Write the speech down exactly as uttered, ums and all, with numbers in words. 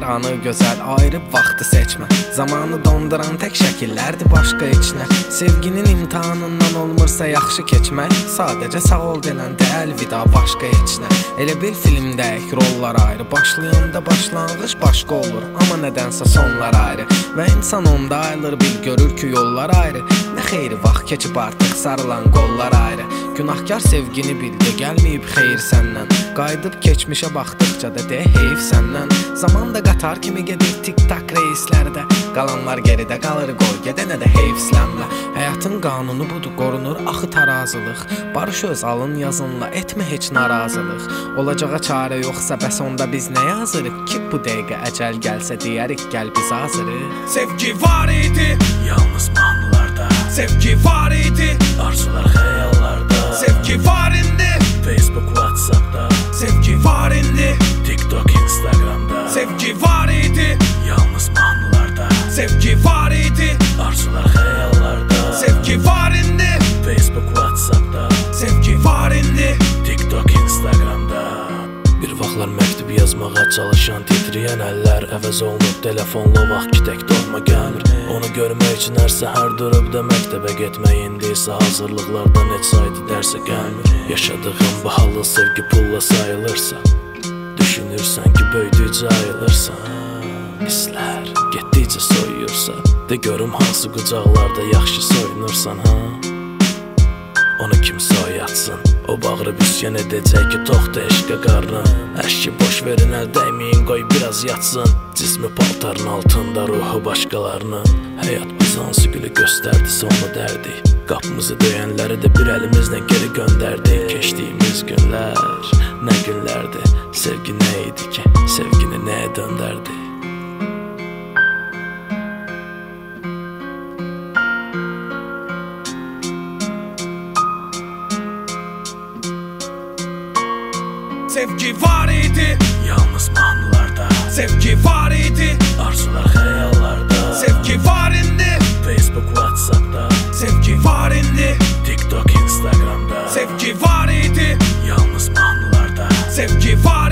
anı gözəl, ayırıb vaxtı seçmə. Zamanı donduran tək şəkillərdir başqa heç nə. Sevginin imtihanından olmursa yaxşı keçmək, sadəcə sağ ol denəndə əlvida, başqa heç nə. Elə bil filmdəyik, rollar ayrı, başlayanda başlanğıc başqa olur, amma nədənsə sonlar ayrı. Və insan onda ayılır, bil görür ki yollar ayrı. Nə xeyri vaxt keçib artıq sarılan qollar ayrı. Günahkar sevgini bildi, gəlməyib xeyir səndən. Qayıdıb keçmişə baxdıqca da de heyf səndən. Zaman da qatar kimi gedir tik-tak reislərdə. Qalanlar geridə qalır, qoy gedənə də heyfslənmə. Həyatın qanunu budur, qorunur axı tarazılıq. Barış öz alın yazınla, etmə heç narazılıq. Olacağa çarə yoxsa bəs onda biz nə yazırıq ki, bu dəqiqə əcəl gəlsə deyərik gəl biz hazırıq. Sevgi var idi, yalnız mahnılarda. Sevgi var idi, arzular xəyallarda. Sevgi var indi, Facebook, WhatsApp'da. Sevgi var indi, TikTok, Instagram'da. Sevgi var idi, yalnız mahnılarda. Sevgi var idi, arzular xəyallarda. Sevgi var indi, Facebook, WhatsApp'da. Sevgi var indi, TikTok, Instagram'da. Bir vaxtlar məktub yazmağa çalışan titriyən əllər əvəz olunub telefonla vaxt ki tək doğma gəlmir. Onu görmək üçün hər səhər durub da məktəbə getmək indi isə hazırlıqlardan heç saydı dərsə gəlmir. Yaşadığın bahalı sevgi pulla sayılırsa, düşünürsən ki böyüdükcə ayılırsan. Hisslər getdikcə soyuyursa, de görüm hansı qucaqlarda yaxşı soyunursan ha. Onu kimsə oyatsın, o bağırıb üsyan edəcək ki toxda eşqə qarnın. Əşki boş verin, əl dəyməyin, qoy biraz yatsın. Cismi paltarın altında ruhu başqalarının. Həyat biz hansı gülü göstərdi sonu dərdik. Qapımızı döyənləri də bir əlimizlə geri göndərdik. Keçdiyimiz günlər nə günlərdi, sevgi nə idi ki, sevgini nəyə döndərdi. sevgi var idi, yalnız mahnılarda. Sevgi var idi, arzular xəyallarda. Sevgi var indi, Facebook, WhatsApp'da. Sevgi var indi, TikTok, Instagram'da. Sevgi var idi, yalnız mahnılarda. Sevgi var